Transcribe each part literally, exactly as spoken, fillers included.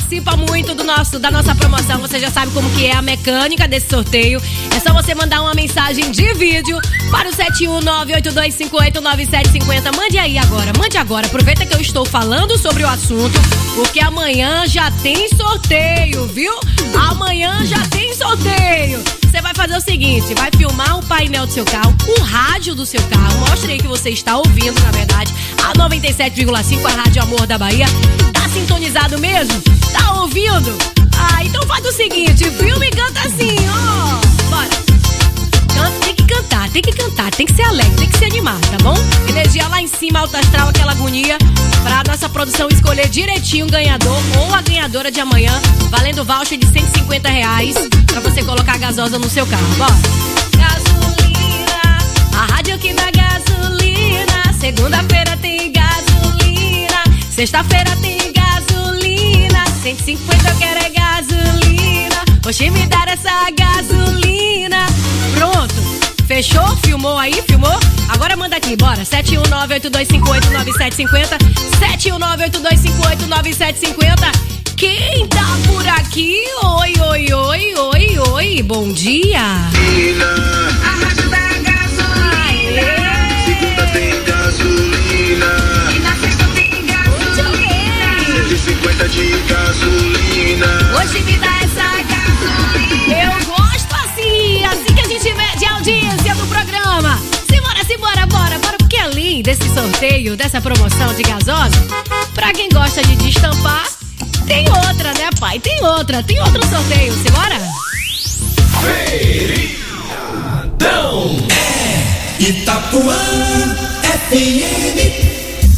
participa muito do nosso, da nossa promoção, você já sabe como que é a mecânica desse sorteio. É só você mandar uma mensagem de vídeo para o sete um nove oito dois cinco oito nove sete cinco zero. Mande aí agora, mande agora. Aproveita que eu estou falando sobre o assunto, porque amanhã já tem sorteio, viu? Amanhã já tem sorteio. Você vai fazer o seguinte, vai filmar o painel do seu carro, o rádio do seu carro, mostre aí que você está ouvindo, na verdade, a noventa e sete vírgula cinco, a Rádio Amor da Bahia. Tá sintonizado mesmo? Tá ouvindo? Ah, então faz o seguinte, filme e canta assim, ó. Bora. Canta, tem que cantar, tem que cantar, tem que ser alegre, tem que se animar, tá bom? Energia lá em cima, alto astral, aquela agonia, pra nossa produção escolher direitinho o ganhador ou a ganhadora de amanhã, valendo voucher de cento e cinquenta reais pra você colocar a gasosa no seu carro. Bora! Gasolina, a rádio que dá gasolina. Segunda-feira tem gasolina, sexta-feira tem gasolina. cento e cinquenta eu quero é gasolina. Oxe, me dar essa gasolina. Pronto, fechou? Filmou aí? Filmou? Agora manda aqui, bora. sete um nove oito dois cinco oito nove sete cinco zero. sete um nove oito dois cinco oito nove sete cinco zero. Quem tá por aqui? Oi, oi, oi, oi, oi. Bom dia. A rádio da gasolina. Segunda tem gasolina. E na sexta tem gasolina. cento e cinquenta de gasolina. Hoje me dá essa gasolina. Eu gosto assim, assim que a gente mede a audiência do programa. Simbora, simbora, bora, bora. Porque além desse sorteio, dessa promoção de gasosa, pra quem gosta de destampar, tem outra, né, pai? Tem outra, tem outro sorteio. Simbora? Feriadão é Itapuã F M.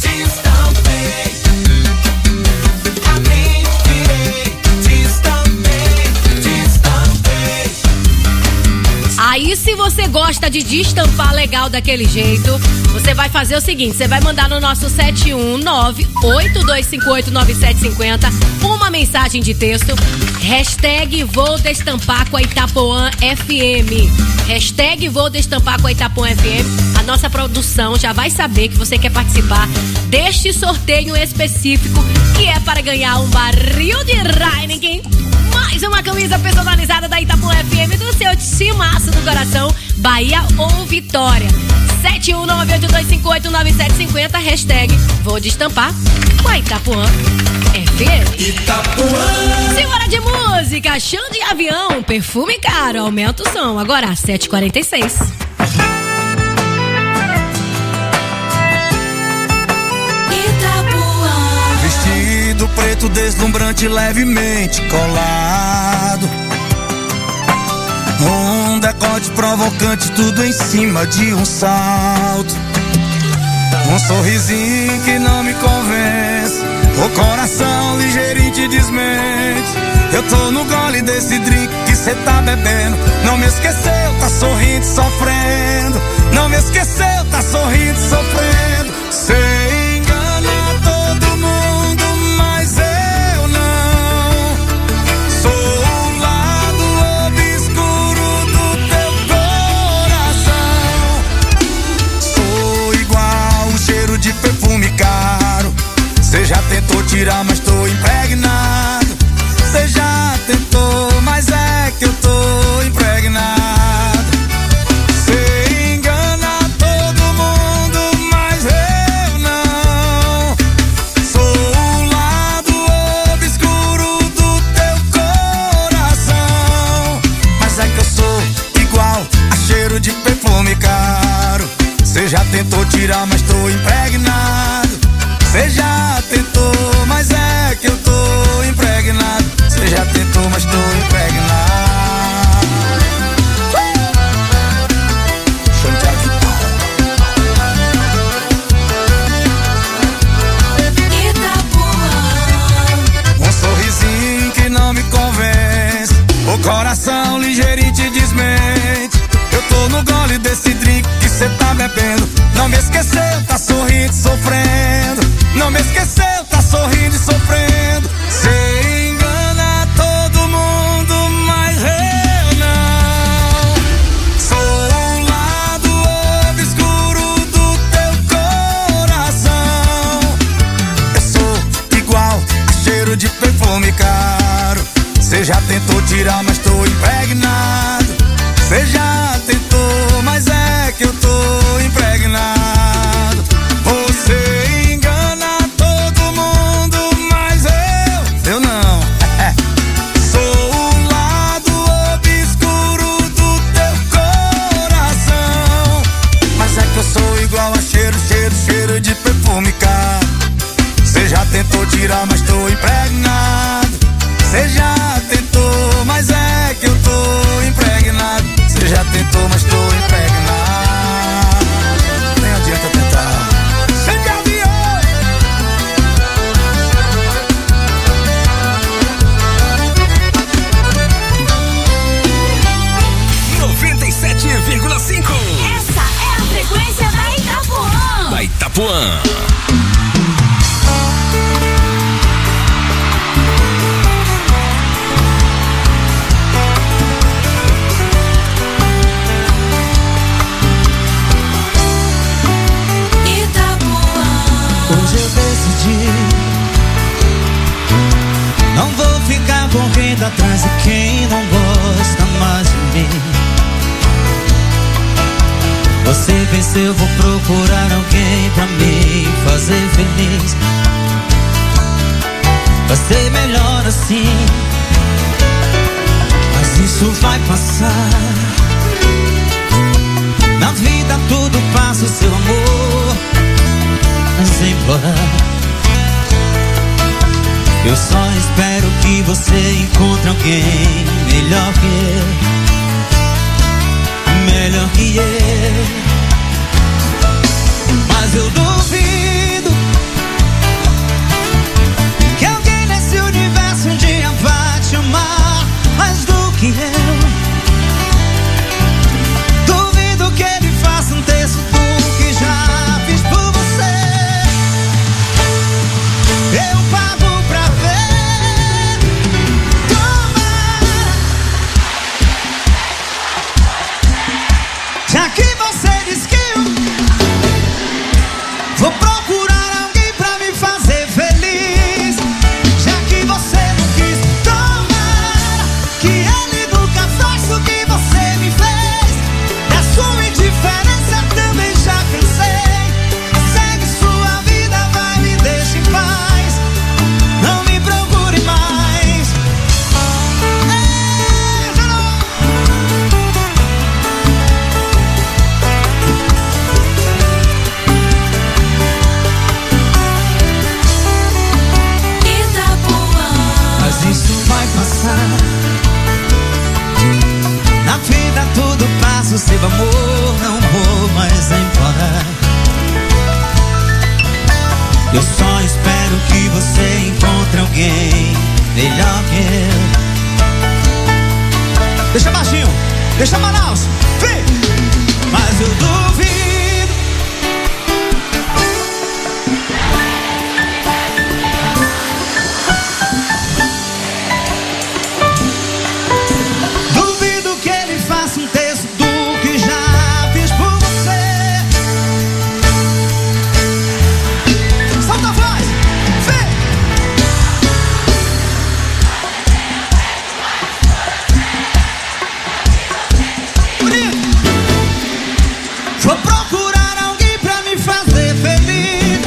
Aí, se você gosta de destampar legal daquele jeito, você vai fazer o seguinte, você vai mandar no nosso sete um nove oito dois cinco oito nove sete cinco zero uma mensagem de texto, hashtag vou destampar com a Itapuã F M. Hashtag vou destampar com a Itapuã F M. A nossa produção já vai saber que você quer participar deste sorteio específico, que é para ganhar um barril de Heineken, mais uma camisa personalizada da Itapuã F M do seu timaço do coração, Bahia ou Vitória. sete um nove oito dois cinco oito nove sete cinco zero, hashtag vou destampar com a Itapuã F M. Itapuã. Simbora de música, chão de avião, perfume caro, aumenta o som. Agora, sete e quarenta e seis. Vestido preto deslumbrante, levemente colado, um decote provocante, tudo em cima de um salto. Um sorrisinho que não me convence, o coração ligeirinho te desmente. Eu tô no gole desse drink que cê tá bebendo. Não me esqueceu, tá sorrindo, sofrendo. Não me esqueceu, tá sorrindo, sofrendo. Cê engana todo mundo, mas eu não. Sou o lado obscuro do teu coração. Sou igual um cheiro de perfume caro. Cê já tentou tirar, mas tô impregnado. Cê já tentou, mas é que eu tô impregnado. Cê engana todo mundo, mas eu não. Sou o lado obscuro do teu coração. Mas é que eu sou igual a cheiro de perfume caro. Cê já tentou tirar, mas tô impregnado. Cê já tentou, mas é que eu tô impregnado. Cê já tentou, mas tô impregnado. Chão de avião. Um sorrisinho que não me convence, o coração ligeirinho te desmente. Eu tô no gole desse drink que cê tá bebendo. Não me esqueceu, tá sorrindo, sofrendo. Não me esqueceu, tá sorrindo e sofrendo. Cê engana todo mundo, mas eu não. Sou o lado obscuro do teu coração. Eu sou igual a cheiro de perfume perfume caro. Cê já tentou tirar, mas tô impregnado. Cê já tentou, mas é que eu tô impregnado. Você engana todo mundo, mas eu, eu não. Sou o lado obscuro do teu coração. Mas é que eu sou igual a cheiro, cheiro, cheiro de perfume caro. Cê já tentou tirar, mas tô impregnado. Cê já tentou, mas é que eu tô impregnado. Cê já tentou, mas tô impregnado. Nem adianta tentar. Cê já viu? noventa e sete vírgula cinco. Essa é a frequência da Itapuã. Da Itapuã. Hoje eu decidi, não vou ficar correndo atrás de quem não gosta mais de mim. Você venceu, vou procurar alguém pra me fazer feliz. Vai ser melhor assim, mas isso vai passar. Na vida tudo passa, o seu amor sem implorar. Eu só espero que você encontre alguém melhor que eu, melhor que eu. Mas eu duvido que alguém nesse universo um dia vá te amar mais do que eu. Duvido que ele faça um terço do que já fiz por você. Eu pago pra ver. Tomara. Já que você diz que eu vou procurar alguém pra me fazer feliz. Já que você não quis. Tomara que ele nunca faça o que você me fez. Da sua indiferença também já cansei. Segue sua vida, vai, me deixa em paz. Não me procure mais. É, já não. Itapuã. Mas isso vai passar. Na vida tudo passa, o seu amor não vou mais implorar. Eu só espero que você encontre alguém melhor que eu. Deixa baixinho, deixa Manaus, vem! Mas eu duvido. Duvido que ele faça um terço do que já fiz por você. Solta a voz, vem! Bonito! Vou procurar alguém pra me fazer feliz.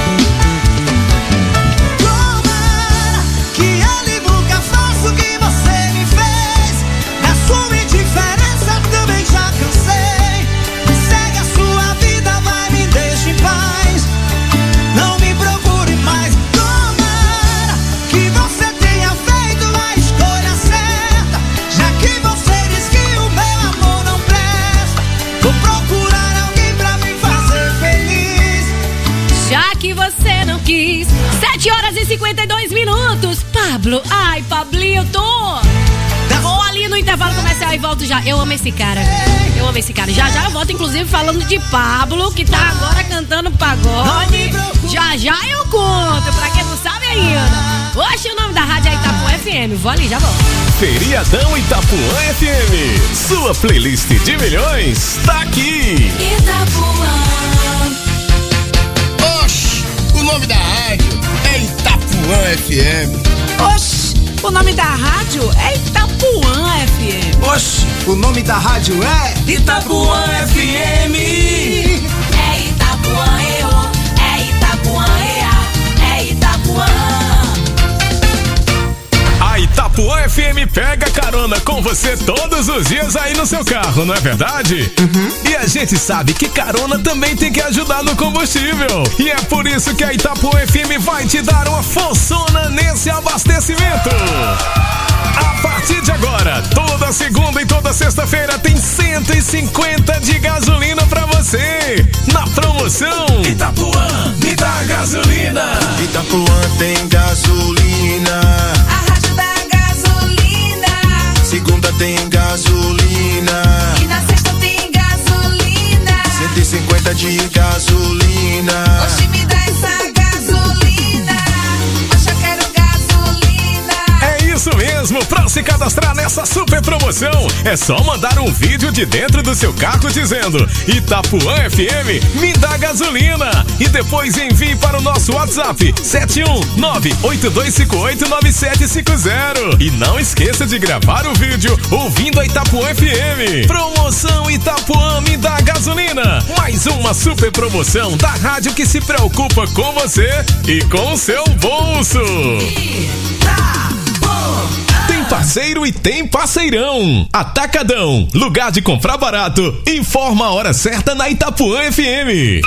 Tomara que ele nunca faça o que você me fez. Da sua indiferença também já cansei. Segue a sua vida, vai, me deixa em paz. Não me procure mais. Tomara que você tenha feito a escolha certa. Já que você diz que o meu amor não presta. Vou procurar alguém pra me fazer feliz. Já que você não quis. sete horas e cinquenta e dois minutos. Pablo, ai, Pablito. Vou ali no intervalo comercial e volto já. Eu amo esse cara. Eu amo esse cara. Já já eu volto, inclusive, falando de Pablo, que tá agora cantando pagode. Já já eu conto, pra quem não sabe ainda. Oxe, o nome da rádio é Itapuã F M. Vou ali, já volto. Feriadão Itapuã F M. Sua playlist de milhões tá aqui. Itapuã. Oxi, o nome da rádio é Itapuã F M. Oxi, o nome da rádio é Itapuã F M. Oxi, o nome da rádio é Itapuã F M. É Itapuã, eu, é Itapuã, ea, é Itapuã. A Itapuã F M pega carona com você todos os dias aí no seu carro, não é verdade? Uhum. E a gente sabe que carona também tem que ajudar no combustível. E é por isso que a Itapuã F M vai te dar uma forçona nesse abastecimento. A partir de agora, toda segunda e toda sexta-feira tem cento e cinquenta de gasolina pra você. Na promoção Itapuã, me dá gasolina. Itapuã tem gasolina. A rádio da gasolina. Segunda tem gasolina. E na sexta tem gasolina. cento e cinquenta de gasolina. Oxi, me dá essa gasolina. Oxe, eu quero gasolina. é isso mesmo, pra se cadastrar nessa super promoção, é só mandar um vídeo de dentro do seu carro dizendo Itapuã F M, me dá gasolina. E depois envie para o nosso WhatsApp sete um nove oito dois cinco oito nove sete cinco zero. E não esqueça de gravar o vídeo ouvindo a Itapuã F M. Promoção Itapuã, me dá gasolina. Mais uma super promoção da rádio que se preocupa com você e com o seu bolso. Tem parceiro e tem parceirão. Atacadão, lugar de comprar barato. Informa a hora certa na Itapuã F M.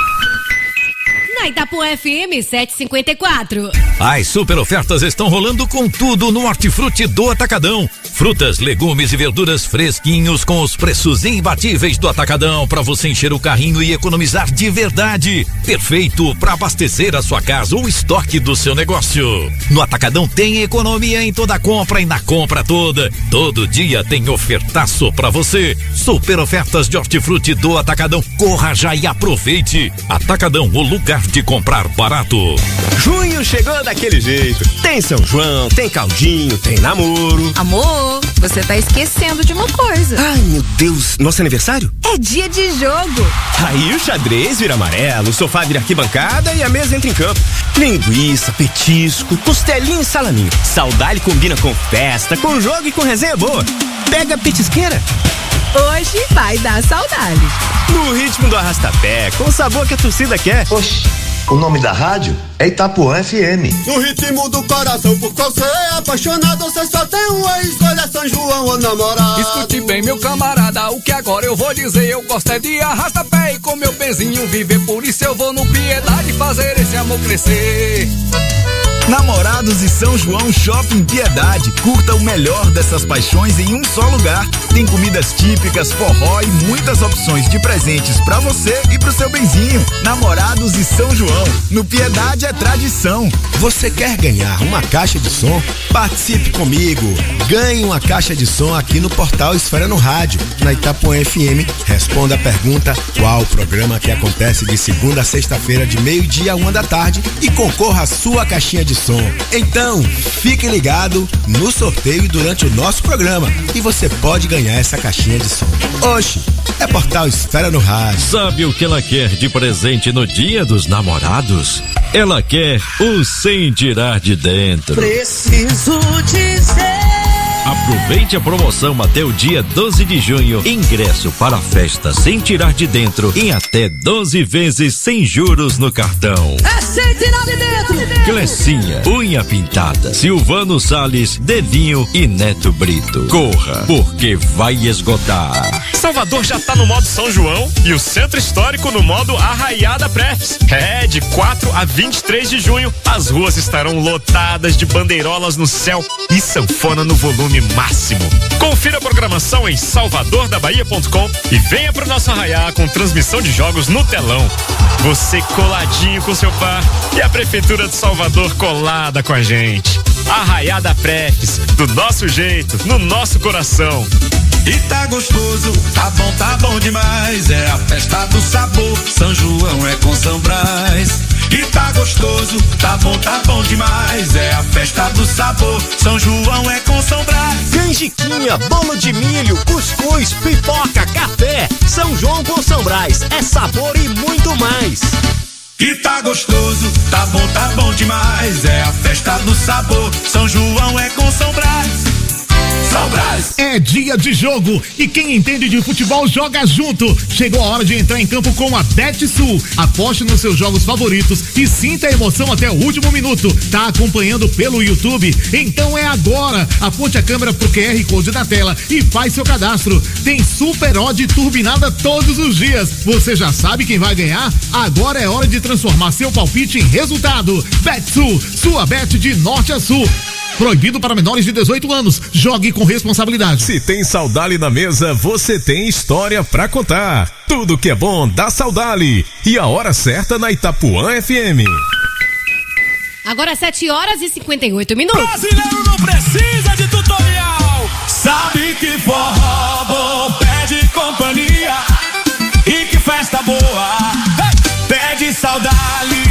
Na Itapuã F M setecentos e cinquenta e quatro. As super ofertas estão rolando com tudo no Hortifruti do Atacadão. Frutas, legumes e verduras fresquinhos com os preços imbatíveis do Atacadão para você encher o carrinho e economizar de verdade. Perfeito para abastecer a sua casa ou estoque do seu negócio. No Atacadão tem economia em toda compra e na compra toda. Todo dia tem ofertaço para você. Super ofertas de Hortifruti do Atacadão. Corra já e aproveite. Atacadão, o lugar de comprar barato. Junho chegou daquele jeito. Tem São João, tem caldinho, tem namoro. Amor, você tá esquecendo de uma coisa. Ai, meu Deus, nosso aniversário? É dia de jogo. Aí o xadrez vira amarelo, o sofá vira arquibancada e a mesa entra em campo. Linguiça, petisco, costelinha e salaminho. Saudade combina com festa, com jogo e com resenha boa. Pega a petisqueira. Hoje vai dar saudade. No ritmo do arrastapé, com o sabor que a torcida quer. Oxi, o nome da rádio é Itapuã F M. No ritmo do coração, por qual você é apaixonado, você só tem uma escolha, São João ou namorado. Escute bem, meu camarada, o que agora eu vou dizer. Eu gosto é de arrasta-pé e com meu pezinho viver. Por isso eu vou no Piedade fazer esse amor crescer. Namorados e São João Shopping Piedade. Curta o melhor dessas paixões em um só lugar. Tem comidas típicas, forró e muitas opções de presentes pra você e pro seu benzinho. Namorados e São João. No Piedade é tradição. Você quer ganhar uma caixa de som? Participe comigo. Ganhe uma caixa de som aqui no portal Esfera no Rádio. Na Itapuã F M, responda a pergunta: qual o programa que acontece de segunda a sexta-feira de meio-dia a uma da tarde, e concorra à sua caixinha de som. Então, fique ligado no sorteio durante o nosso programa e você pode ganhar essa caixinha de som. Oxi, é portal Esfera no Rádio. Sabe o que ela quer de presente no Dia dos Namorados? Ela quer o Sem Tirar de Dentro. Preciso dizer. Aproveite a promoção até o dia doze de junho. Ingresso para a festa Sem Tirar de Dentro em até doze vezes sem juros no cartão. É sem tirar de dentro. Clecinha, Unha Pintada, Silvano Salles, Devinho e Neto Brito. Corra, porque vai esgotar. Salvador já tá no modo São João e o Centro Histórico no modo Arraiada Prefs. É, de quatro a vinte e três de junho, as ruas estarão lotadas de bandeirolas no céu e sanfona no volume máximo. Confira a programação em salvador da bahia ponto com e venha pro nosso Arraiá com transmissão de jogos no telão. Você coladinho com seu par e a Prefeitura de Salvador colada com a gente. Arraiada Prefs, do nosso jeito, no nosso coração. E tá gostoso, tá bom, tá bom demais. É a festa do sabor, São João é com São Brás. E tá gostoso, tá bom, tá bom demais. É a festa do sabor, São João é com São Brás. Canjiquinha, bolo de milho, cuscuz, pipoca, café. São João com São Brás, é sabor e muito mais. E tá gostoso, tá bom, tá bom demais. É a festa do sabor. São João é com São Brás. São Brás. É dia de jogo e quem entende de futebol joga junto. Chegou a hora de entrar em campo com a Betsul. Aposte nos seus jogos favoritos e sinta a emoção até o último minuto. Tá acompanhando pelo YouTube? Então é agora. Aponte a câmera pro Q R Code da tela e faz seu cadastro. Tem Super Odd turbinada todos os dias. Você já sabe quem vai ganhar? Agora é hora de transformar seu palpite em resultado. Betsul, sua bet de norte a sul. Proibido para menores de dezoito anos. Jogue com responsabilidade. Se tem Saudali na mesa, você tem história pra contar. Tudo que é bom dá Saudali. E a hora certa na Itapuã F M. Agora sete horas e cinquenta e oito minutos. Brasileiro não precisa de tutorial. Sabe que forró bom pede companhia. E que festa boa pede Saudali.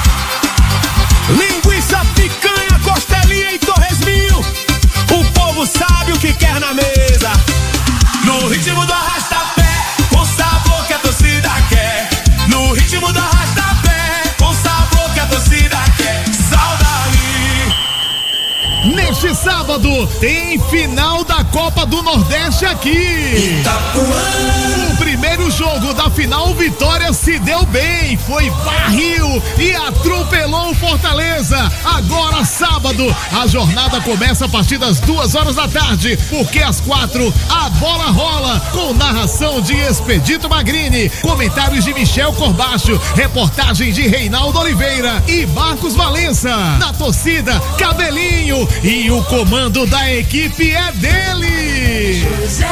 Linguiça, picanha, costelinha e torresminho. O povo sabe o que quer na mesa. No ritmo do arrasta-pé, com sabor que a torcida quer. No ritmo do arrasta-pé, com sabor que a torcida quer. Saudali. Neste sábado tem final da Copa do Nordeste aqui. Itapuã. O primeiro jogo da final, Vitória se deu bem, foi barril e atropelou o Fortaleza. Agora sábado, a jornada começa a partir das duas horas da tarde, porque às quatro a bola rola com narração de Expedito Magrini, comentários de Michel Corbacho, reportagem de Reinaldo Oliveira e Marcos Valença. Na torcida, Cabelinho e o comando da equipe é dele. José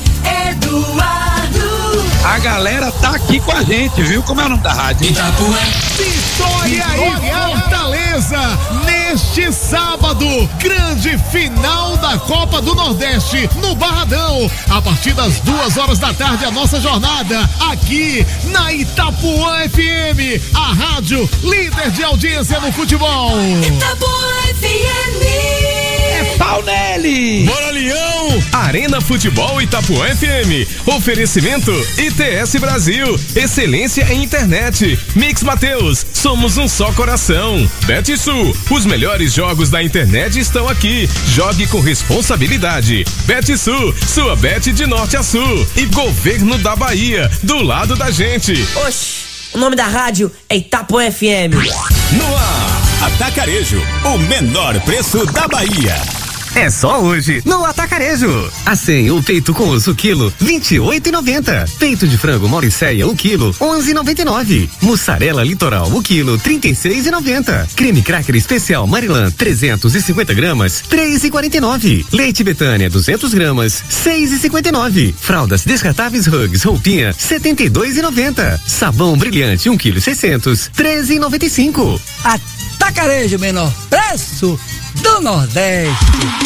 Eduardo. A galera tá aqui com a gente, viu? Como é o nome da rádio? Itapuã. Vitória e Fortaleza, neste sábado, grande final da Copa do Nordeste, no Barradão, a partir das duas horas da tarde, a nossa jornada, aqui na Itapuã F M, a rádio líder de audiência no futebol. Itapuã F M. É pau nele! Bora, Leão! Arena Futebol Itapuã F M. Oferecimento I T S Brasil. Excelência em internet. Mix Mateus. Somos um só coração. Betsul. Os melhores jogos da internet estão aqui. Jogue com responsabilidade. Betsul. Sua bet de norte a sul. E Governo da Bahia. Do lado da gente. Oxi, o nome da rádio é Itapuã F M. No ar, Atacarejo, o menor preço da Bahia. É só hoje no Atacarejo. Assim, o peito com osso quilo, vinte e oito e noventa. Peito de frango Mauricéia, o quilo, onze e noventa e nove. Mussarela Litoral, o quilo, trinta e seis e noventa. Creme cracker especial Marilã, trezentos e cinquenta gramas, três e quarenta e nove. Leite Betânia, duzentos gramas, seis e cinquenta e nove. Fraldas descartáveis Hugs, roupinha, setenta e dois e noventa. Sabão brilhante, um quilo e seiscentos, treze e noventa e cinco. Atacarejo, menor preço do Nordeste.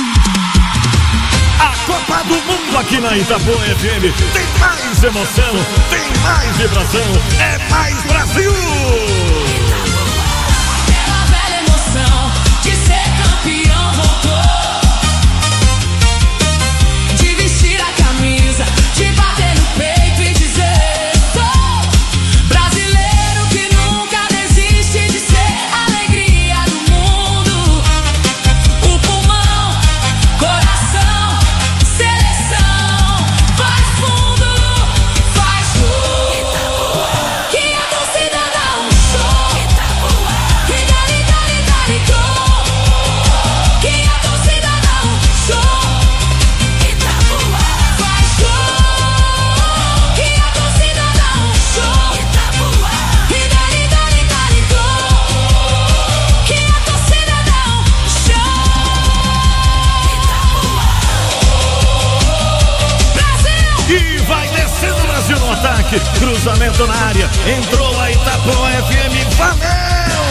A Copa do Mundo aqui na Itapuã F M tem mais emoção, tem mais vibração, é mais Brasil! Aquela velha emoção de ser campeão voltou. De vestir a camisa, de bater no peito e dizer: sou brasileiro que nunca desiste de ser alegria do mundo. O pulmão, coração, seleção, faz fundo, faz tudo. Que a torcida dá um show. Que dali, dali, dali, gol. Que a torcida dá um show. Faz gol. Que a torcida dá um show. Que dali, dali, dali, gol. Que a torcida dá um show. Brasil! E vai descendo o Brasil no ataque, cruzamento na área, entrou a Itapuã F M, valeu!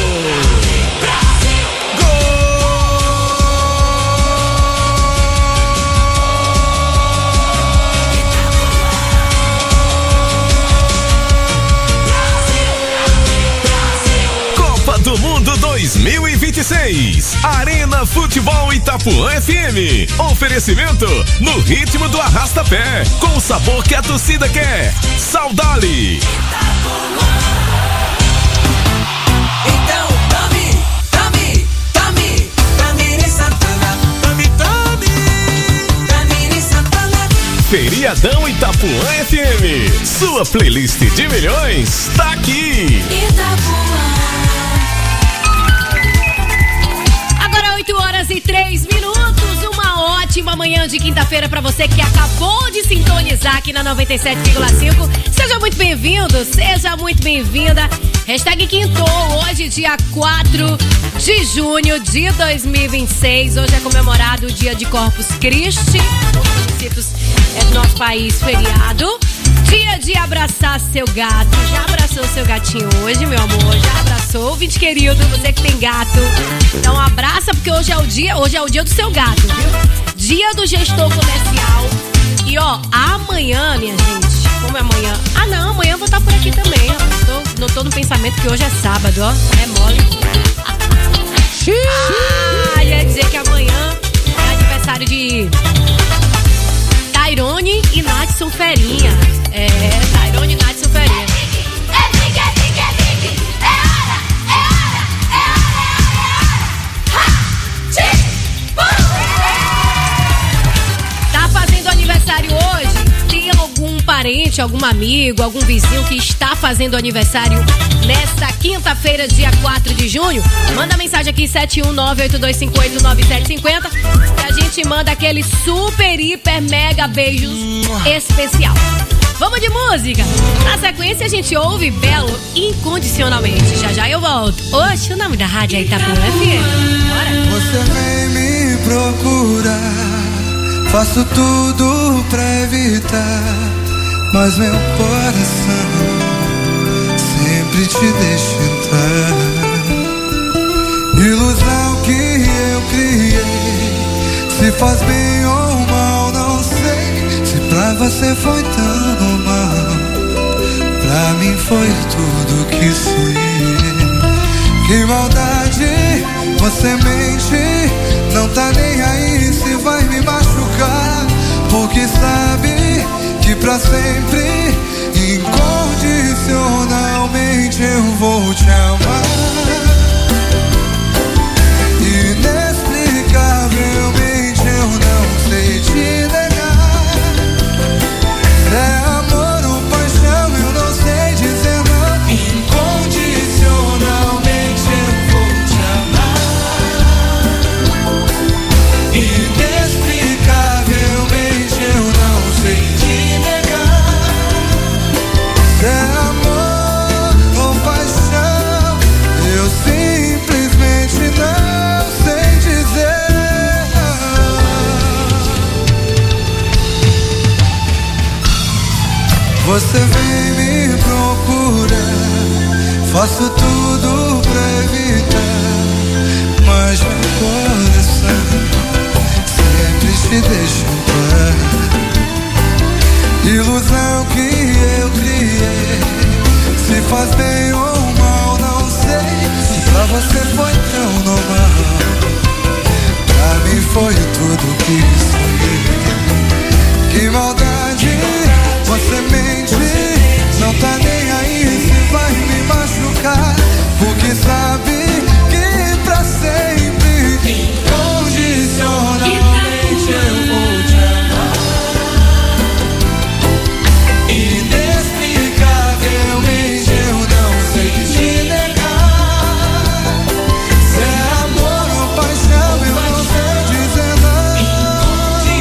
Copa do Mundo dois mil e vinte e seis. Arena Futebol Itapuã F M. Oferecimento no ritmo do arrasta-pé, com o sabor que a torcida quer. Saudali. Viadão Itapuã F M. Sua playlist de milhões tá aqui. Agora oito horas e três minutos. Uma ótima manhã de quinta-feira pra você que acabou de sintonizar aqui na noventa e sete vírgula cinco. Seja muito bem-vindo, seja muito bem-vinda. Hashtag Quintou, hoje dia quatro de junho de dois mil e vinte e seis. Hoje é comemorado o dia de Corpus Christi. Municípios é do nosso país, feriado. Dia de abraçar seu gato. Já abraçou seu gatinho hoje, meu amor? Já abraçou? Ouvinte querido, você que tem gato. Então abraça, porque hoje é o dia, hoje é o dia do seu gato, viu? Dia do gestor comercial. E ó, amanhã, minha gente, como é amanhã? Ah não, amanhã eu vou estar por aqui também. Tô, não tô no pensamento que hoje é sábado, ó. É mole. Ah, ia dizer que amanhã é aniversário de Tairone e Natson Ferinha. É, Tairone e Natson Ferinha. Tá fazendo aniversário hoje? Tem algum parente, algum amigo, algum vizinho que está fazendo aniversário nesta quinta-feira, dia quatro de junho? Manda mensagem aqui, sete um nove oito dois cinco oito nove sete cinco zero, que a gente manda aquele super, hiper, mega beijos especial. Vamos de música? Na sequência a gente ouve Belo Incondicionalmente. Já já eu volto. Oxe, o nome da rádio é Itapuã F M. Bora. Você vem me procurar, faço tudo pra evitar, mas meu coração sempre te deixa entrar. Ilusão que eu criei, se faz bem ou mal, não sei. Se pra você foi tão mal, pra mim foi tudo que sei. Que maldade, você mente, não tá nem aí se vai me machucar, porque sabe que pra sempre, incondicionalmente eu vou te amar. Inexplicavelmente eu não sei te negar. Se é amor ou paixão eu não sei dizer não. Incondicionalmente eu vou te amar. Inexplicavelmente eu não sei te negar. Se é amor ou paixão eu simplesmente não sei dizer. Você vem me procurar, faço tudo pra evitar, mas meu coração sempre te deixa entrar. Ilusão que eu criei, se faz bem ou mal, não sei. Se pra você foi tão normal, pra mim foi tudo que sonhei. Que maldade, você mente, não tá nem aí se vai me machucar, porque sabe que pra sempre, incondicionalmente eu vou te amar. Inexplicavelmente eu não sei te negar. Se é amor ou paixão eu não sei dizer não.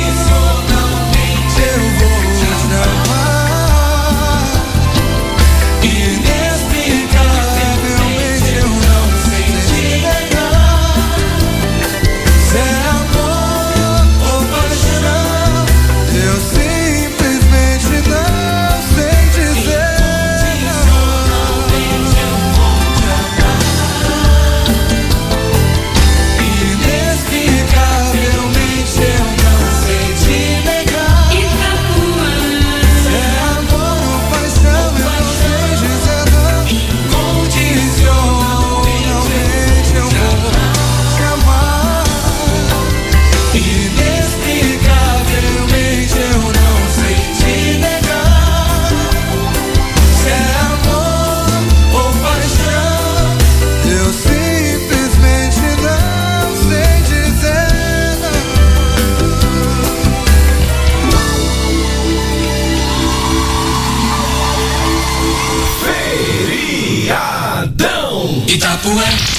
Itapuã.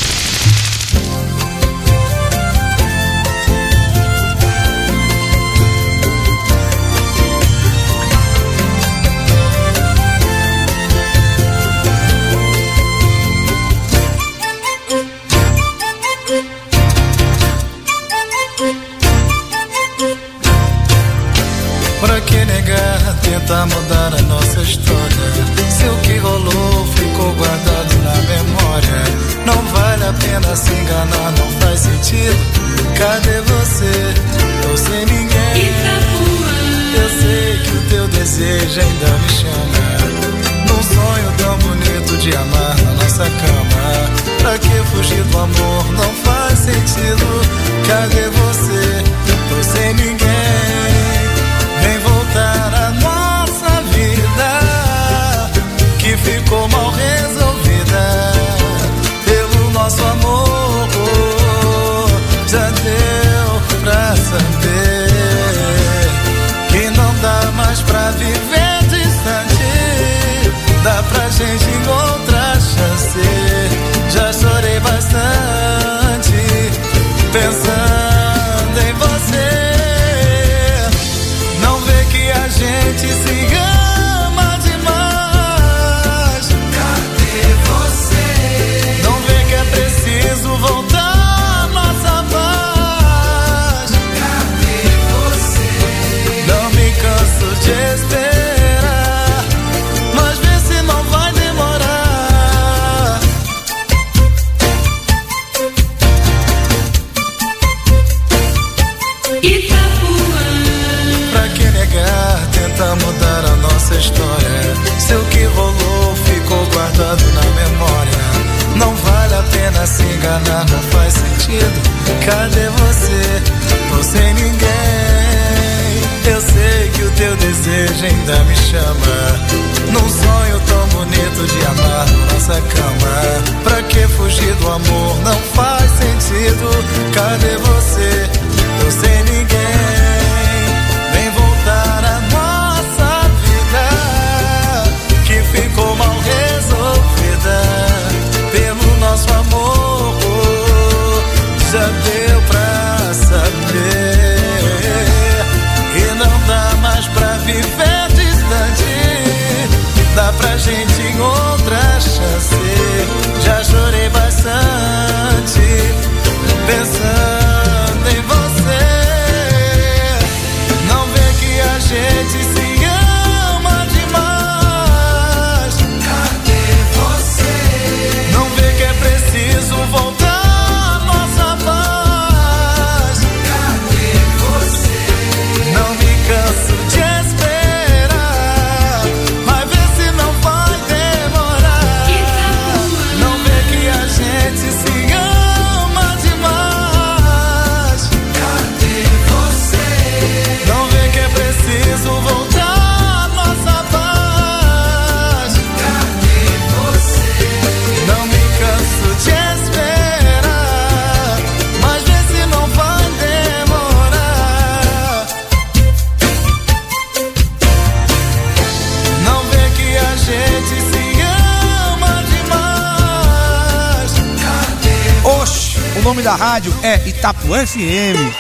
Pra que negar, tentar mudar a nossa história? Se o que rolou ficou guardado na memória, não vale a pena se enganar, não faz sentido. Cadê você? Tô sem ninguém. Eu sei que o teu desejo ainda me chama, num sonho tão bonito de amar na nossa cama. Pra que fugir do amor? Não faz sentido. Cadê você? Tô sem ninguém. Vem voltar a nossa vida, que ficou mal resolvida pelo nosso amor. Já deu pra saber que não dá mais pra viver distante. Dá pra gente encontrar chance. Já chorei bastante pensando em você. A gente se ama demais. Cadê você? Não vê que é preciso voltar nossa paz. Cadê você? Não me canso de esperar, mas vê se não vai demorar. Tentar mudar a nossa história, se o que rolou ficou guardado na memória, não vale a pena se enganar, não faz sentido. Cadê você? Tô sem ninguém. Eu sei que o teu desejo ainda me chama, num sonho tão bonito de amar na nossa cama. Pra que fugir do amor? Não faz sentido. Cadê você? Tô sem ninguém. Vem voltar a nossa vida, que ficou mal resolvida pelo nosso amor. Já deu pra saber, e não dá mais pra viver distante. Dá pra gente em outra chance. Já chorei bastante pensando em você. A gente se ama demais. Cadê você? Não vê que é preciso voltar nossa paz. Cadê você? Não me canso de esperar, mas vê se não vai demorar. Não vê que a gente se ama demais. Cadê você? Não vê que é preciso voltar nossa paz. Cadê você? Não me canso de esperar, mas vê se não vai demorar. Não vê que a gente se ama demais. Cadê? Oxe, o nome da rádio é Itapuã F M.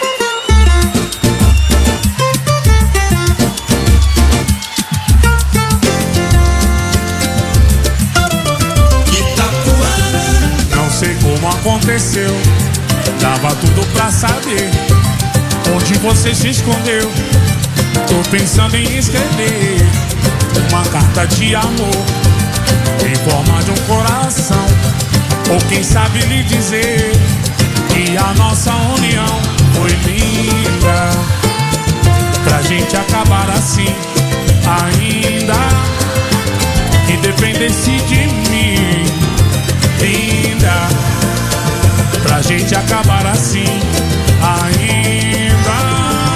Como aconteceu, dava tudo pra saber onde você se escondeu. Tô pensando em escrever uma carta de amor em forma de um coração, ou quem sabe lhe dizer que a nossa união foi linda, pra gente acabar assim ainda, que dependesse de mim, linda, pra gente acabar assim ainda.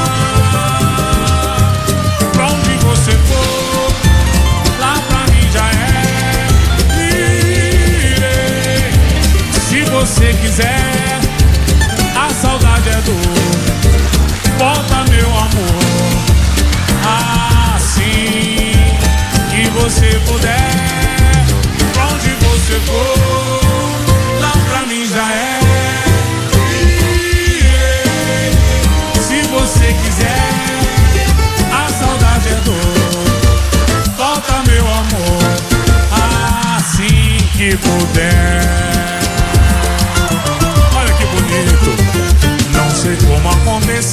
Pra onde você for, lá pra mim já é. Irei, se você quiser, a saudade é dor. Volta meu amor, ah,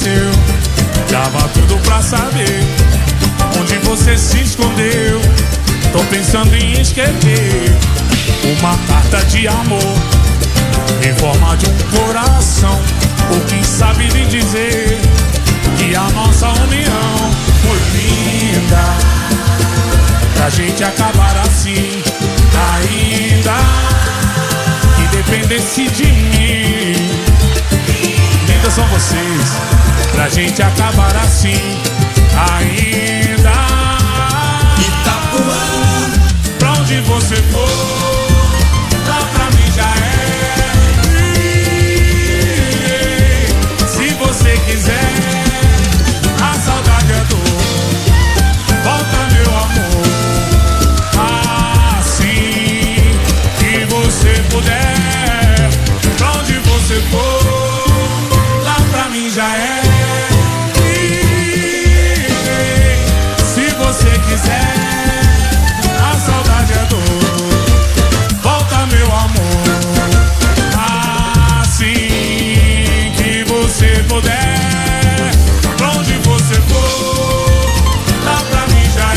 aconteceu. Dava tudo pra saber onde você se escondeu. Tô pensando em escrever uma carta de amor em forma de um coração, ou quem sabe lhe dizer que a nossa união foi linda, pra gente acabar assim. Ainda que dependesse de mim, lindas são vocês, pra gente acabar assim. Ainda Itapuã, pra onde você for, lá pra mim já é. Se você quiser, a saudade é dor. Volta, meu amor, assim que você puder. Pra onde você for, lá pra mim já é. Se você quiser, a saudade é dor. Volta, meu amor, assim que você puder. Pra onde você for, lá pra mim já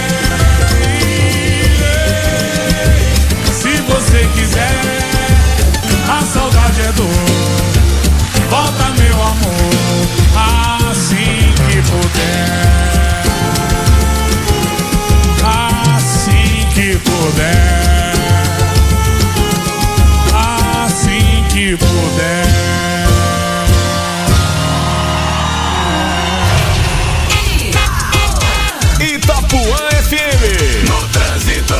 é. Se você quiser, a saudade é dor. Volta, meu amor, assim que puder. Assim que puder. Assim que puder. Itapuã F M. No trânsito.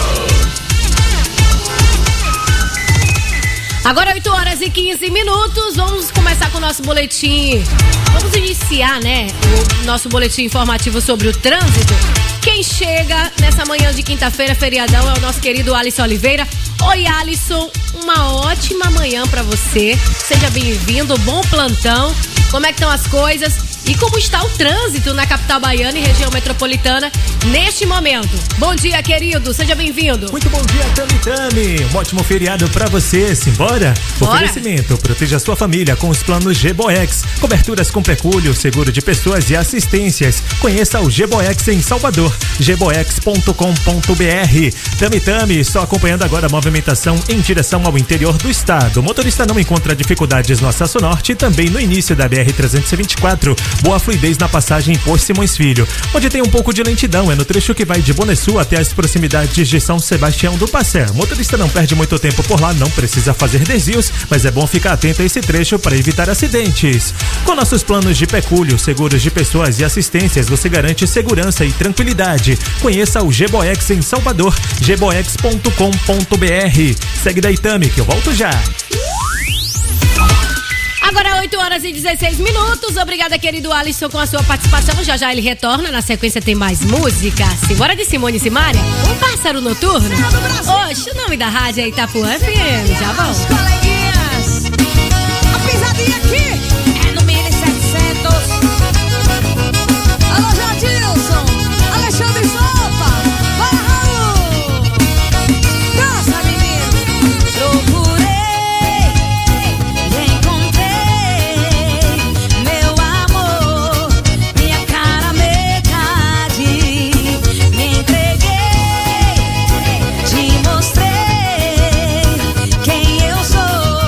Agora oito horas e quinze minutos, vamos começar com o nosso boletim. Vamos iniciar, né, o nosso boletim informativo sobre o trânsito. Quem chega nessa manhã de quinta-feira, feriadão, é o nosso querido Alisson Oliveira. Oi, Alisson, uma ótima manhã pra você. Seja bem-vindo, bom plantão. Como é que estão as coisas? E como está o trânsito na capital baiana e região metropolitana neste momento? Bom dia, querido. Seja bem-vindo. Muito bom dia, Tami Tami. Um ótimo feriado pra você. Simbora? Bora. Oferecimento. Proteja sua família com os planos G-Boex. Coberturas com precúlio, seguro de pessoas e assistências. Conheça o G-Boex em Salvador. G boex ponto com ponto b r. Tami Tami, só acompanhando agora a movimentação em direção ao interior do estado. O motorista não encontra dificuldades no acesso norte e também no início da B R trezentos e vinte e quatro. Boa fluidez na passagem por Simões Filho. Onde tem um pouco de lentidão é no trecho que vai de Bonessu até as proximidades de São Sebastião do Passé. O motorista não perde muito tempo por lá, não precisa fazer desvios, mas é bom ficar atento a esse trecho para evitar acidentes. Com nossos planos de pecúlio, seguros de pessoas e assistências, você garante segurança e tranquilidade. Conheça o G-Boex em Salvador, g boex ponto com ponto b r. Segue da Itami que eu volto já. Agora oito horas e dezesseis minutos. Obrigada, querido Alisson, com a sua participação. Já já ele retorna. Na sequência tem mais música. Simbora de Simone e Simaria. Um pássaro noturno. Oxe, o nome da rádio é Itapuã F M. Já vamos. Coleguinhas, a pisadinha aqui é no mil e setecentos. Alô, Jadilson, Alexandre Sopa, bora, Raul. Dança, menino. Procurei, meu amor, minha cara metade. Me entreguei, te mostrei quem eu sou.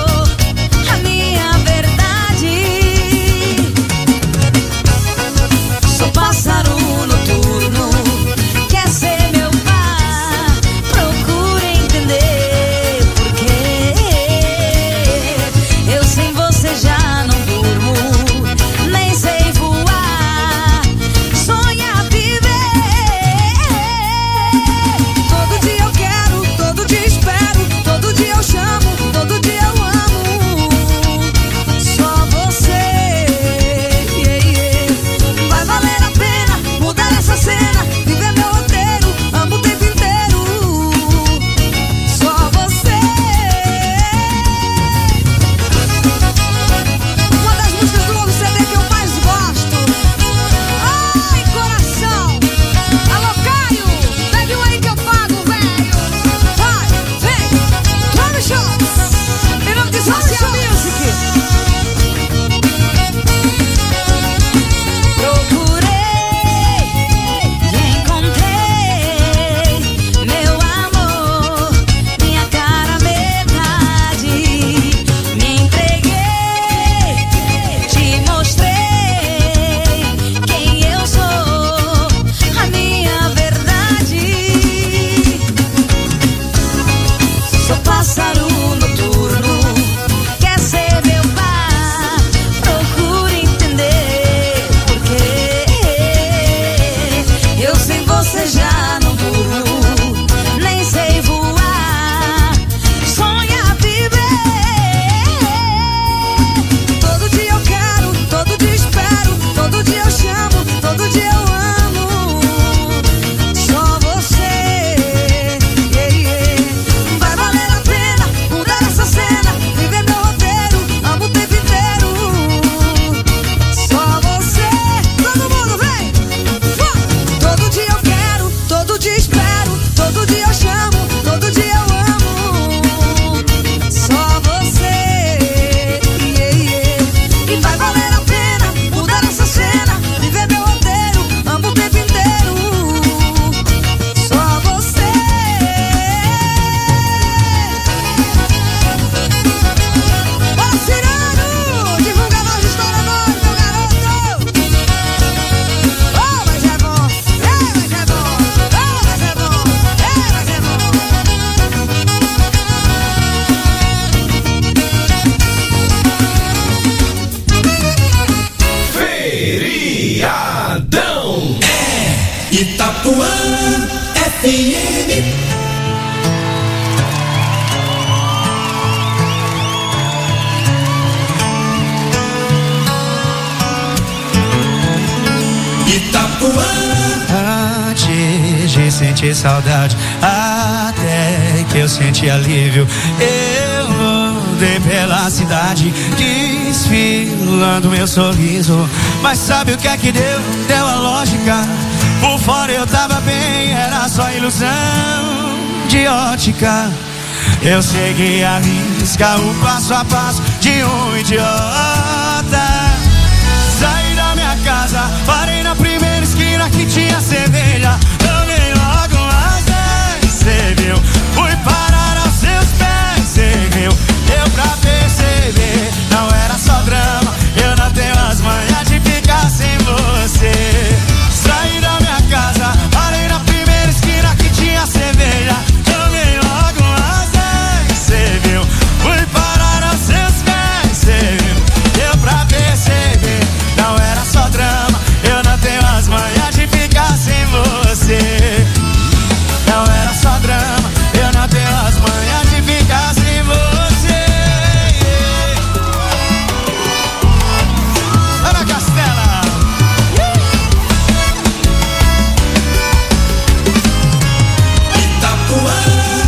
Feriadão É Itapuã F M. Itapuã. Antes de sentir saudade, até que eu senti alívio, eu rodei pela cidade, desfilando meu sorriso. Mas sabe o que é que deu? Deu a lógica. Por fora eu tava bem, era só ilusão de ótica. Eu segui a risca, o passo a passo de um idiota. Saí da minha casa, parei na primeira esquina que tinha cerveja. Tomei logo umas dez, cê viu? Fui parar aos seus pés, cê viu? Deu pra perceber, não era só drama. Eu não tenho as manhas de ficar sem você. Saí da minha casa, parei na primeira esquina que tinha cerveja. Tomei logo umas dez, cê viu? Fui parar aos seus pés, cê viu? Deu pra perceber, não era só drama. Eu não tenho as manhas de ficar sem você. Não era só drama, eu não tenho as manhas de ficar sem você. Ana Castela. Itapuã.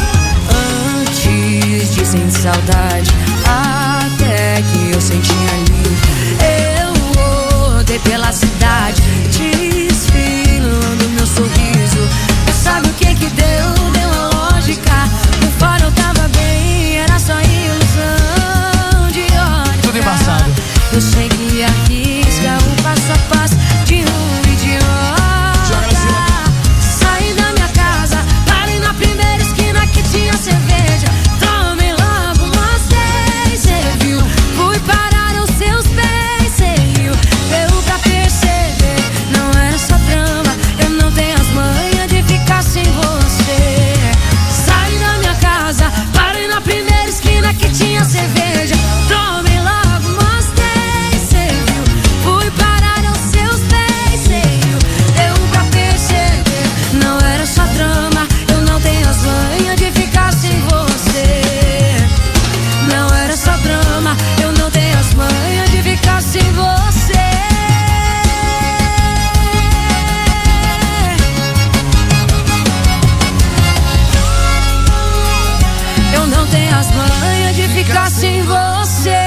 Antes de sentir saudade, até que eu senti alívio, eu rodei pela cidade, desfilando meu sorriso. Mas sabe o que que deu? Deu a lógica. Por fora eu tava bem, era só ilusão de ótica. Tudo embaçado. Eu segui a risca, o passo a passo de um idiota. Saí da minha casa, parei na primeira esquina que tinha cerveja. Tomei logo umas dez, cê viu? Fui parar aos seus pés, cê viu? Deu pra perceber, não era só drama. Eu não tenho as manhas de ficar sem você. Saí da minha casa, parei na primeira esquina que tinha cerveja. Tomei logo umas dez, cê viu? Fui parar aos seus pés, cê viu? Deu pra perceber, não era só drama. Eu não tenho as manhas de ficar sem você. Não era só drama, eu não tenho as manhas de ficar sem você. Eu não tenho as manhas de ficar sem você.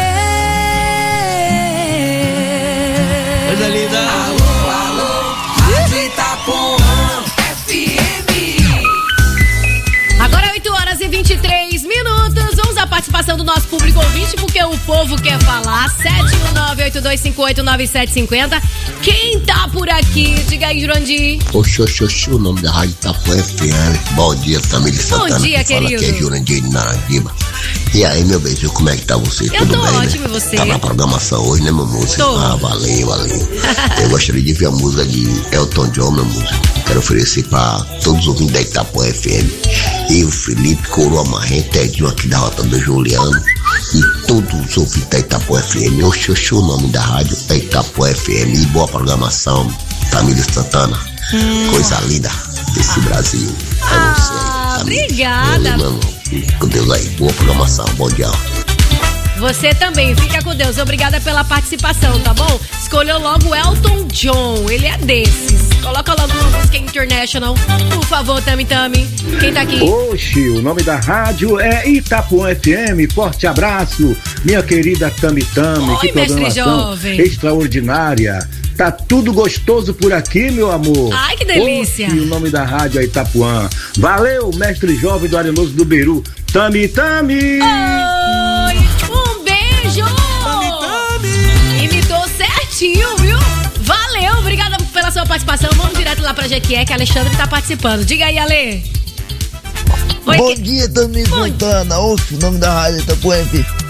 Coisa linda. Alô, alô, Rádio Itapuã F M. Agora oito horas e vinte e três minutos. Vamos à participação do nosso público ouvinte, porque o povo quer falar. sete um nove oito dois cinco oito nove sete cinco zero. Quem tá por aqui? Diga aí, Jurandir. Oxi, oxi, oxi, o nome da rádio Itapuã F M. Bom dia, família Santana. Bom dia, que fala querido. aqui é Jurandir de Narandiba. E aí, meu beijo, como é que tá você? Eu Tudo tô bem, ótimo, né? e você? Tá na programação hoje, né, meu moço? Tô. Ah, valeu, valeu. Eu gostaria de ver a música de Elton John, meu moço. Quero oferecer pra todos os ouvintes da Itapuã F M. Eu, Felipe, Coroa Marrento, Edinho aqui da Rota do Juliano. E todos os ouvintes da Itapuã F M. Oxi, oxi, o nome da rádio é Itapuã F M. E boa programação, família Santana. Hum. Coisa linda desse Brasil. É você aí, Ah, família. obrigada. Valeu, meu irmão. Com Deus aí. Boa programação. Bom dia. Você também, fica com Deus. Obrigada pela participação, tá bom? Escolheu logo Elton John, ele é desses. Coloca logo uma música international, por favor, Tami Tami. Quem tá aqui? Oxi, o nome da rádio é Itapuã F M. Forte abraço, minha querida Tami Tami. Oi, que mestre programação jovem. extraordinária. Tá tudo gostoso por aqui, meu amor. Ai, que delícia. Oxi, o nome da rádio é Itapuã. Valeu, mestre jovem do Arenoso do Beru. Tami Tami. Oi, um beijo. Tami Tami. Imitou certinho, viu? Valeu, obrigada pela sua participação. Vamos direto lá pra Jequié, que a Alexandre tá participando. Diga aí, Ale. Oi, Bom que... dia, Tami Bom... Santana. Oxe, o nome da rádio é Itapuã F M.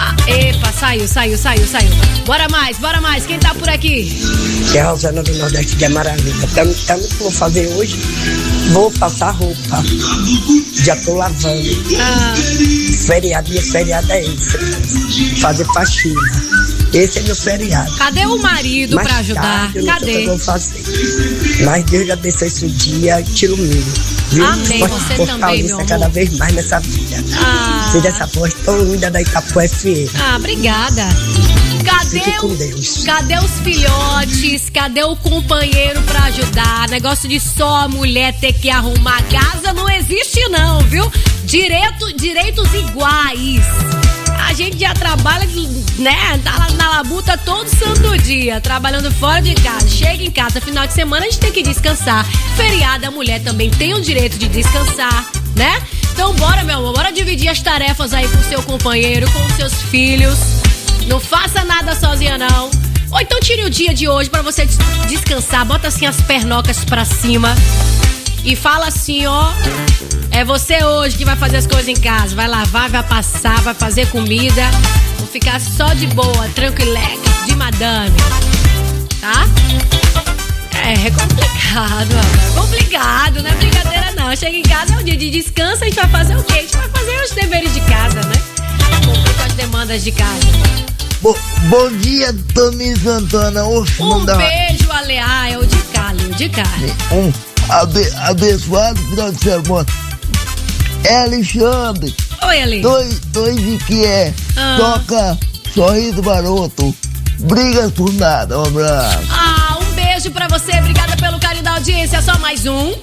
Ah, epa, saiu, saiu, saiu, saiu. Bora mais, bora mais. Quem tá por aqui? Que é a Rosana do Nordeste, que é maravilha. Sabe o que eu vou fazer hoje? Vou passar roupa. Já tô lavando. Ah. Feriado, minha feriado é esse. Fazer faxina. Esse é meu feriado. Cadê o marido Mais pra ajudar? tarde, eu não sei o Cadê? que eu vou fazer. Mas Deus já abençoe esse dia e te ilumine. Viu? Amém, Forte- você também, fortaleça meu amor. cada vez mais nessa vida. Ah. Seja essa voz tão linda da Itapu F M. Ah, obrigada. Cadê, Fique com o- Deus. cadê os filhotes? Cadê o companheiro pra ajudar? Negócio de só a mulher ter que arrumar a casa não existe não, viu? Direito, direitos iguais. A gente já trabalha, né, tá lá na labuta todo santo dia, trabalhando fora de casa. Chega em casa, final de semana a gente tem que descansar. Feriado, a mulher também tem o direito de descansar, né? Então bora, meu amor, bora dividir as tarefas aí com o seu companheiro, com os seus filhos. Não faça nada sozinha, não. Ou então tire o dia de hoje pra você des- descansar, bota assim as pernocas pra cima e fala assim, ó, é você hoje que vai fazer as coisas em casa, vai lavar, vai passar, vai fazer comida, vou ficar só de boa, tranquilex, de madame, tá? É, é complicado, rapaz, é complicado, não é brincadeira não, chega em casa, é um dia de descanso, a gente vai fazer o quê? A gente vai fazer os deveres de casa, né? Cumprir com as demandas de casa. Bo- bom dia, Tami Santana. Oxe, Um não dá. beijo, Aleá, é o de cá, o de cá. Um abe- abençoado final de semana. É Alexandre. Oi, Ale. Dois, dois de que é. Ah. Toca Sorriso Maroto. Briga por nada. Um abraço. Ah, um beijo pra você, obrigada pelo carinho da audiência, só mais um.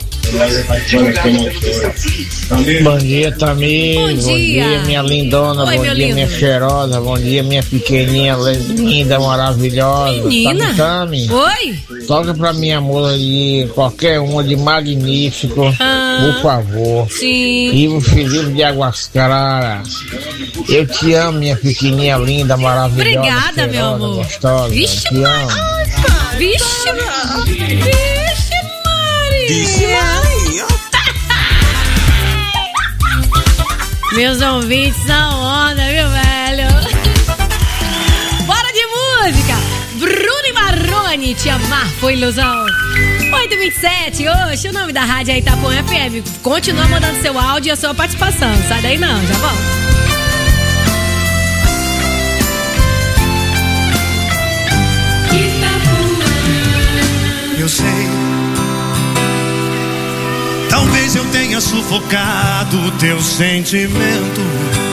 Bom dia, Tamir. Bom Bom dia. dia, minha lindona. Oi, Bom meu dia, lindo. minha cheirosa. Bom dia, minha pequeninha, linda, maravilhosa. Menina. Tami, Tami. Oi. Toca pra minha moça de qualquer uma de magnífico, Ah. por favor. Sim. Ivo Felipe de Águas Claras. Eu te amo, minha pequenininha linda, maravilhosa. Obrigada, meu cheirosa, amor. Gostosa. Vixe, te amo. Vixe, Vixe, Maria. Vixe, Maria. Meus ouvintes são onda, viu, velho? Bora de música. Bruno e Marrone, te amar foi ilusão. oito e vinte e sete, hoje o nome da rádio é Itapuã F M. Continua mandando seu áudio e a sua participação. Sai daí não, já volto. Eu sei, talvez eu tenha sufocado o teu sentimento.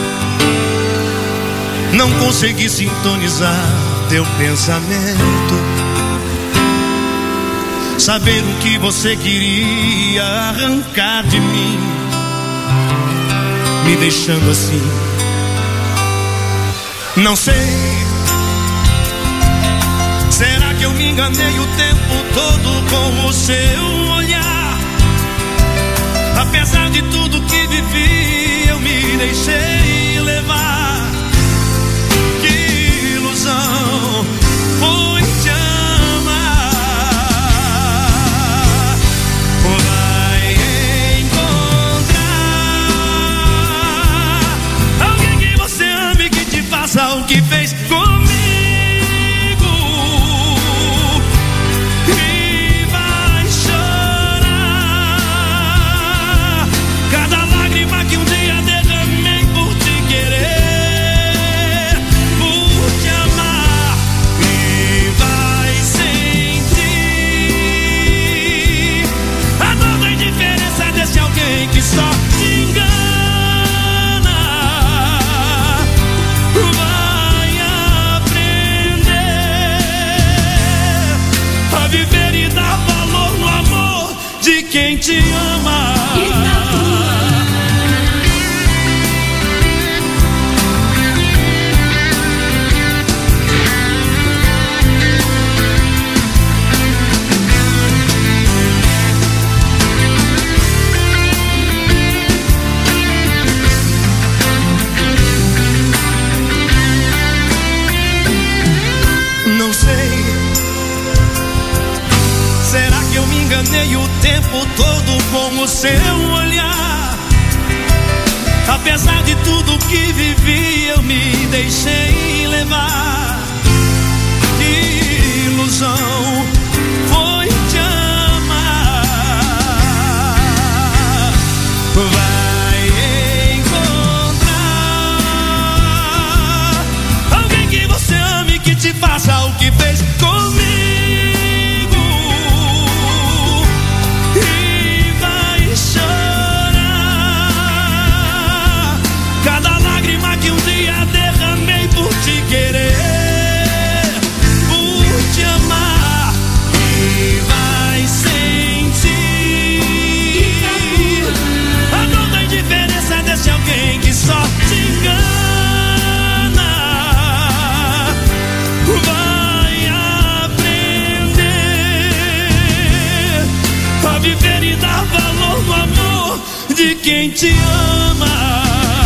Não consegui sintonizar teu pensamento. Saber o que você queria arrancar de mim, me deixando assim. Não sei. Será que eu me enganei o tempo todo com o seu olhar? Apesar de tudo que vivi, eu me deixei levar. Que ilusão foi te amar. Vai encontrar alguém que você ame e que te faça o que fez comigo. Que só te engana, vai aprender a viver e dar valor no amor de quem te ama. Não sei. Será que eu me enganei o tempo todo com o seu olhar? Apesar de tudo que vivi, eu me deixei levar. Que ilusão foi te amar. Vai encontrar alguém que você ame, que te faça o que fez comigo. E vai chorar cada lágrima que um dia derramei por te querer, por te amar. E vai sentir a dor da indiferença desse alguém que só te engana. Vai aprender a viver e dar valor no amor de quem te ama.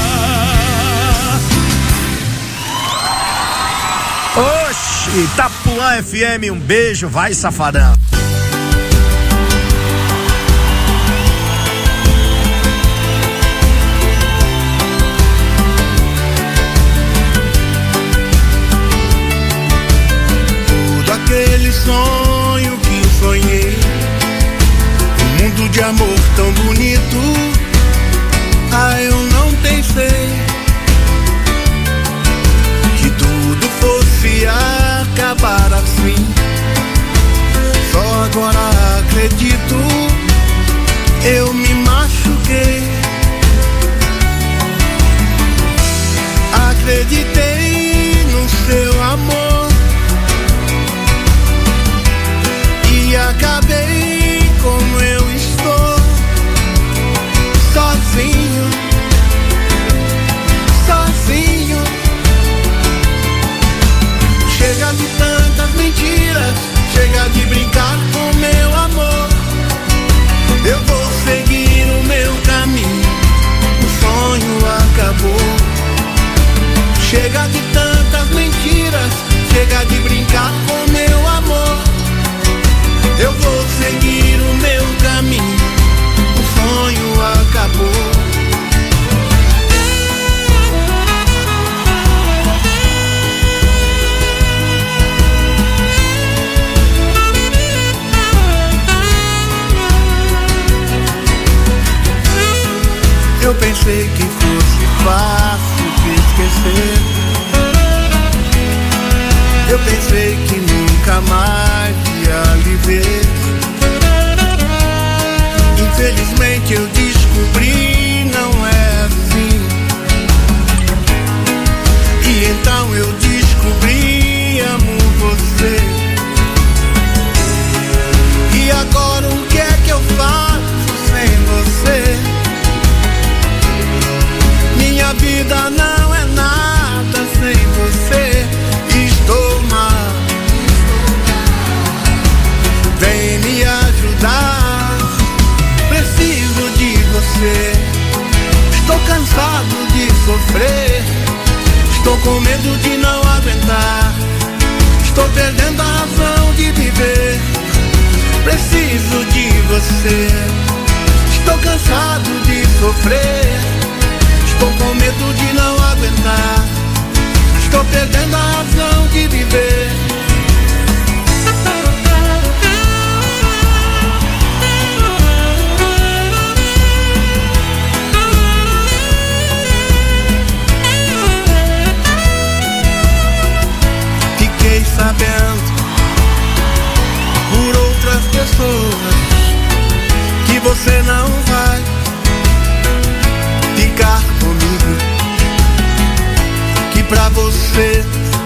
Oxi, Itapuã F M, um beijo, vai safadão. Todo aquele sonho que sonhei, um mundo de amor tão bonito, ah, eu não pensei que tudo fosse acabar assim. Só agora acredito, eu me machuquei. Acreditei no seu amor e acabei como eu estou, sozinho, sozinho. Chega de tantas mentiras, chega de brincar com meu amor. Eu vou seguir o meu caminho, o sonho acabou. Chega de tantas mentiras, chega de brincar com meu amor. Eu vou seguir o meu caminho, o sonho acabou. Eu pensei que fosse fácil te esquecer. Eu pensei que nunca mais ia lhe ver. Infelizmente eu descobri, não é assim. E então eu descobri, amo você. E agora o que é que eu faço sem você? Minha vida não é nada sem você. Estou mal, vem me ajudar. Preciso de você. Estou cansado de sofrer. Estou com medo de não aguentar. Estou perdendo a razão de viver. Preciso de você. Estou cansado de sofrer. Estou com medo de não aguentar. Estou perdendo a razão de viver. Fiquei sabendo por outras pessoas que você não vai ficar comigo, que pra você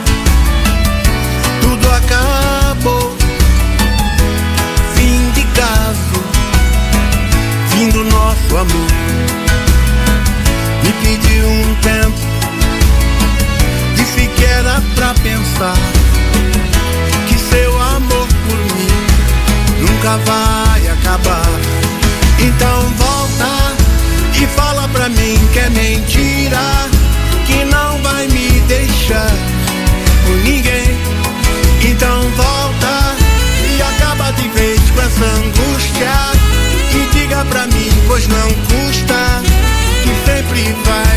tudo acabou. Fim de caso, fim do nosso amor. Me pediu um tempo, disse que era pra pensar, que seu amor por mim nunca vai acabar. Então volta e fala pra mim que é mentira, que não vai me deixar por ninguém. Então volta e acaba de vez com essa angústia. E diga pra mim, pois não custa, que sempre vai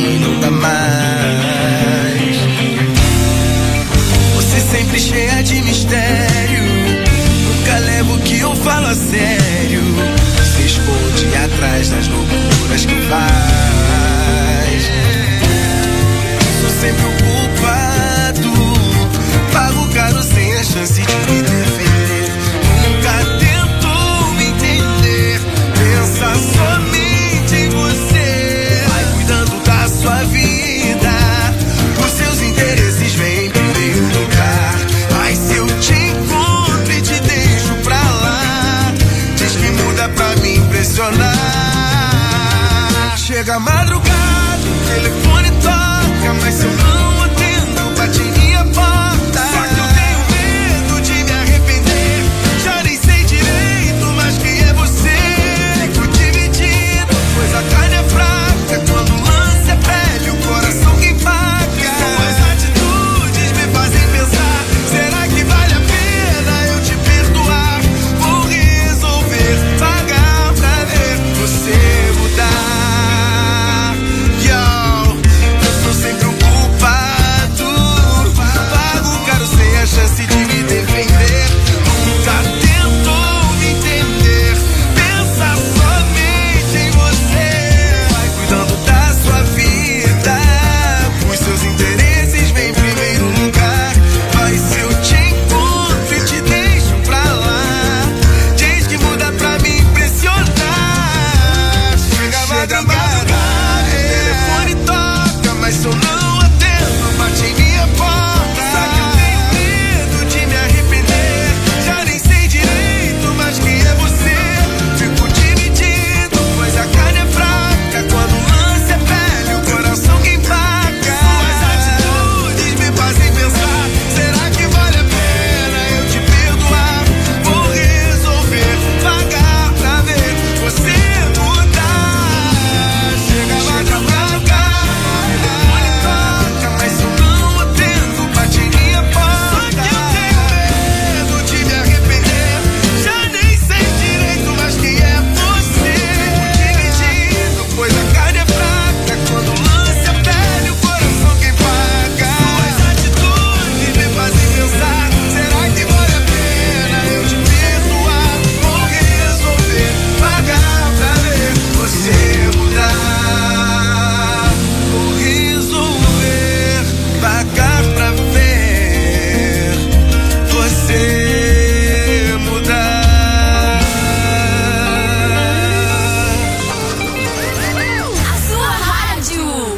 mim não dá mais. Você sempre cheia de mistério, nunca levo o que eu falo a sério. Se esconde atrás das loucuras que faz. Sou sempre o culpado, pago caro sem a chance de me defender. Nunca tento me entender, pensa somente em você. Vai cuidando da sua vida, os seus interesses vêm em primeiro lugar. Mas se eu te encontro e te deixo pra lá, diz que muda pra me impressionar. Chega a madrugada, o telefone toca, mas se eu não atendo, bate em minha porta. Só que eu tenho medo de me arrepender, já nem sei direito, mas quem é você? Fico dividido, pois a carne é fraca, quando o lance é pele, o coração que paga. Suas atitudes me fazem pensar, será que vale a pena eu te perdoar? Vou resolver pagar pra ver você mudar. Yo, eu sou sempre o culpado, pago caro sem a chance de me defender. Nunca tentou me entender, pensa somente em você. Vai cuidando da sua vida, os seus interesses vêm em primeiro lugar. Mas se eu te encontro e te deixo pra lá, diz que muda pra me impressionar. Chega a madrugada, o telefone toca, mas se eu não atendo, bate em minha porta. Sabe que eu tenho medo de me arrepender, já nem sei direito, mas quem é você? Fico dividido, pois a carne é fraca, quando o lance é pele, o coração quem paga. Suas atitudes me fazem pensar, será que vale a pena eu te perdoar? Vou resolver pagar pra ver você mudar. Chega a madrugada, o telefone toca, mas se eu não atendo, bate em minha porta. Só que eu tenho medo de me arrepender, já nem sei direito, mas quem é você? Fico dividido, pois a carne é fraca, quando o lance é pele, o coração quem paga. Suas atitudes me fazem pensar, será que vale a pena eu te perdoar? Vou resolver pagar pra ver você mudar. Vou resolver pagar pra ver você mudar. A sua rádio.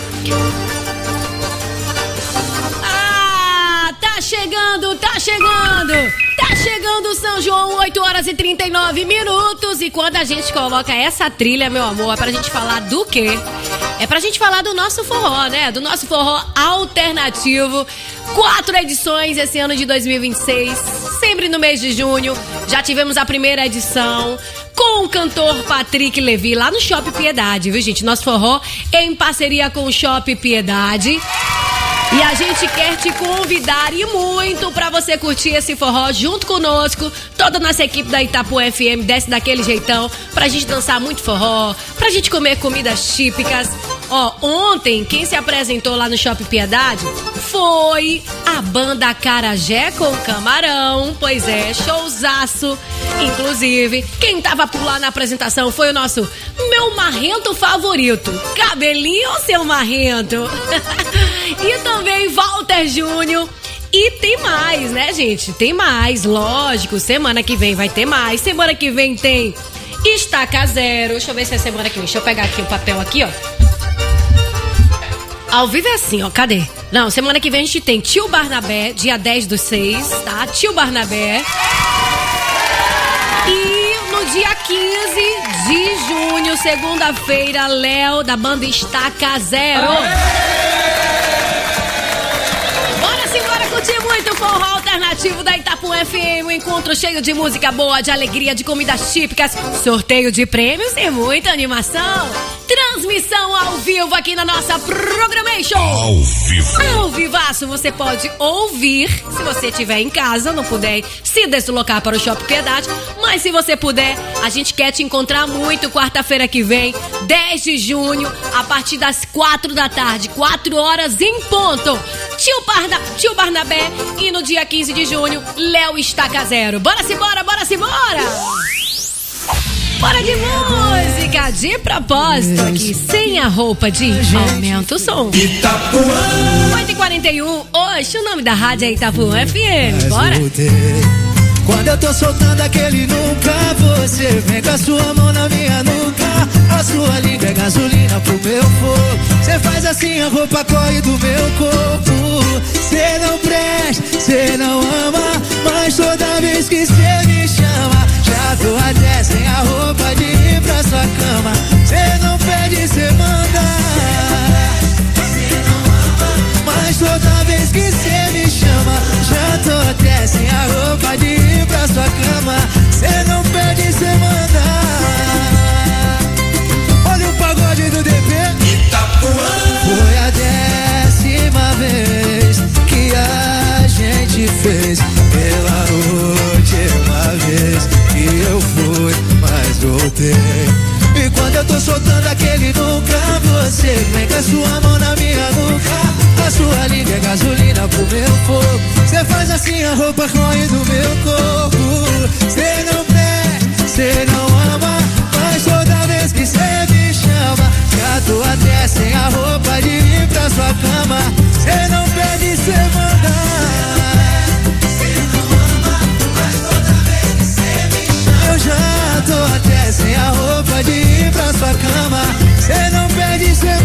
Ah, tá chegando, tá chegando. Tá chegando São João, oito horas e trinta e nove minutos. E quando a gente coloca essa trilha, meu amor, é pra gente falar do quê? É pra gente falar do nosso forró, né? Do nosso forró alternativo. Quatro edições esse ano de dois mil e vinte e seis, sempre no mês de junho. Já tivemos a primeira edição com o cantor Patrick Levi lá no Shopping Piedade, viu, gente? Nosso forró em parceria com o Shopping Piedade. E a gente quer te convidar e muito pra você curtir esse forró junto conosco. Toda a nossa equipe da Itapuã F M desce daquele jeitão pra gente dançar muito forró, pra gente comer comidas típicas. Ó, ontem quem se apresentou lá no Shopping Piedade foi a banda Acarajé com Camarão. Pois é, showzaço. Inclusive, quem tava por lá na apresentação foi o nosso meu marrento favorito, Cabelinho ou seu marrento? E também Walter Júnior. E tem mais, né, gente? Tem mais, lógico. Semana que vem vai ter mais. Semana que vem tem Estaca Zero. Deixa eu ver se é semana que vem. Deixa eu pegar aqui o papel aqui, ó. Ao vivo é assim, ó. Cadê? Não, semana que vem a gente tem Tio Barnabé, dia dez do seis, tá? Tio Barnabé. E no dia quinze de junho, segunda-feira, Léo, da banda Estaca Zero. Bora sim, bora curtir muito forró alternativo da Itapuã F M. Um encontro cheio de música boa, de alegria, de comidas típicas, sorteio de prêmios e muita animação. Transmissão ao vivo vivo aqui na nossa Programation. Ao vivo. Ao vivaço, você pode ouvir, se você estiver em casa, não puder se deslocar para o Shopping Piedade, mas se você puder, a gente quer te encontrar muito quarta-feira que vem, dez de junho, a partir das quatro da tarde, quatro horas em ponto. Tio, Barna, Tio Barnabé e no dia quinze de junho, Léo Estaca Zero. Bora se bora, bora se bora! Bora de música, de propósito aqui, sem a roupa de aumenta o som. Itapuã. oito e quarenta e um, hoje o nome da rádio é Itapuã F M, bora? Quando eu tô soltando aquele nunca, você vem com a sua mão na minha nuca. A sua língua é gasolina pro meu fogo. Cê faz assim, a roupa corre do meu corpo. Cê não presta, cê não ama, mas toda vez que cê me chama, já tô até sem a roupa de ir pra sua cama. Cê não pede, cê manda. Cê não ama, mas toda vez que cê me chama, já tô até sem a roupa de ir pra sua cama. Cê não pede, cê manda. Olha o pagode do D P Itapuã. Foi a décima vez que a gente fez, pela última vez que eu fui, mas voltei. E quando eu tô soltando aquele nunca, você vem com a sua mão na minha nuca. A sua língua é gasolina pro meu fogo. Cê faz assim, a roupa corre do meu corpo. Cê não presta, cê não ama, mas toda vez que cê me chama, já tô até sem a roupa de ir pra sua cama. Cê não pede, cê manda. Cê não ama, mas toda vez que cê me chama, eu já tô até sem a roupa de ir pra sua cama. Cê não pede, cê